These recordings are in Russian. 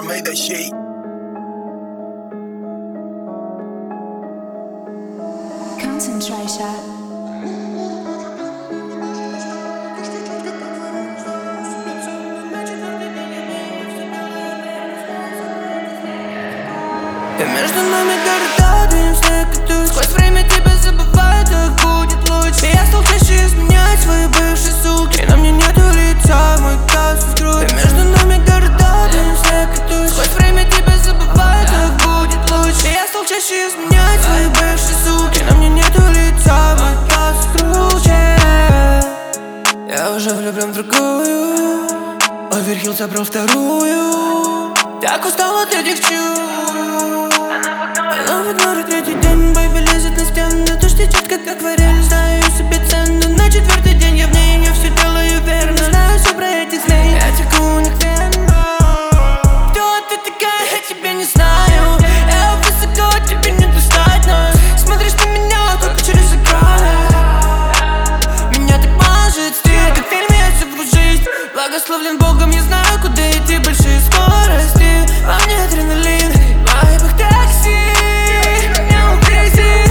made that shit. Concentrator. И между нами города, дым снег и тучи. Сквозь время тебя забываю, так будет лучше. И я стал чаще изменять свои бывшие суки. И на мне нету лица, мой касс скрут. И между нами города, дым снег и тучи. Сквозь время тебя забываю, так будет лучше. И я стал чаще изменять свои бывшие суки. И на мне нету лица, мой касс скрут. Я уже влюблен в другую. Оверхил забрал вторую. Так устал от этих чувств. Она в игноре третий день, бэйби лезет на стену. Дождь течет, как акварель, знаю себе цену. На четвертый день я в ней, я все делаю верно. Знаю все про этих змей, я теку у них вену. Кто ты такая, я тебя не знаю. Я высоко, тебе не достать, но смотришь на меня только через экран. Меня так может стиль, как в фильме я живу жизнь. Благословлен Богом, я знаю, куда идти, большие скорости. Во мне адреналин, в вайбах такси. Меня укрыти.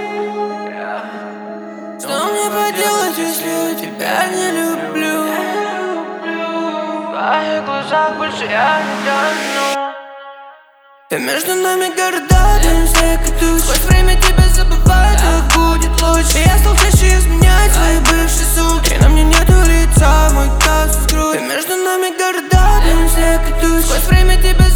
Что мне поделать, если я тебя не люблю? В твоих глазах больше я не тону. И между нами города, дым снег и тучи. Сквозь время тебя забываю, так будет лучше. И я стал чаще изменять свои бывшие суки. И на мне нету лица, мой касс скрут. И между нами города, дым снег и тучи. Сквозь время тебя